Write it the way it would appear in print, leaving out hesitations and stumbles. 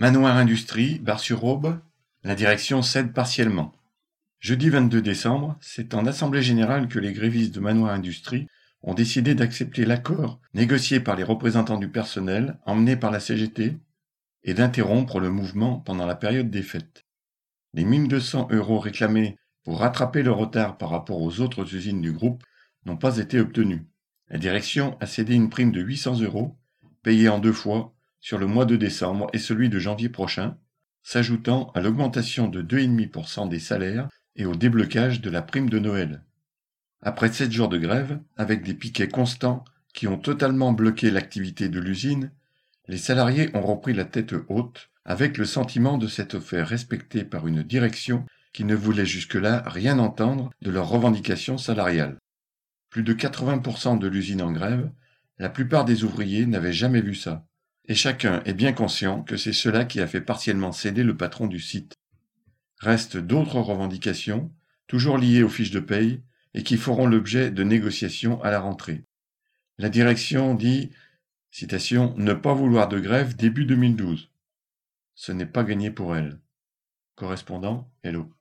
Manoir Industrie, Bar-sur-Aube, la direction cède partiellement. Jeudi 22 décembre, c'est en assemblée générale que les grévistes de Manoir Industrie ont décidé d'accepter l'accord négocié par les représentants du personnel emmenés par la CGT et d'interrompre le mouvement pendant la période des fêtes. Les 1 200 € réclamés pour rattraper le retard par rapport aux autres usines du groupe n'ont pas été obtenus. La direction a cédé une prime de 800 €, payée en 2 fois, sur le mois de décembre et celui de janvier prochain, s'ajoutant à l'augmentation de 2,5% des salaires et au déblocage de la prime de Noël. Après 7 jours de grève, avec des piquets constants qui ont totalement bloqué l'activité de l'usine, les salariés ont repris la tête haute, avec le sentiment de s'être fait respecter par une direction qui ne voulait jusque-là rien entendre de leurs revendications salariales. Plus de 80% de l'usine en grève, la plupart des ouvriers n'avaient jamais vu ça. Et chacun est bien conscient que c'est cela qui a fait partiellement céder le patron du site. Restent d'autres revendications, toujours liées aux fiches de paye, et qui feront l'objet de négociations à la rentrée. La direction dit, citation, « ne pas vouloir de grève début 2012 ». Ce n'est pas gagné pour elle. Correspondant, Hello.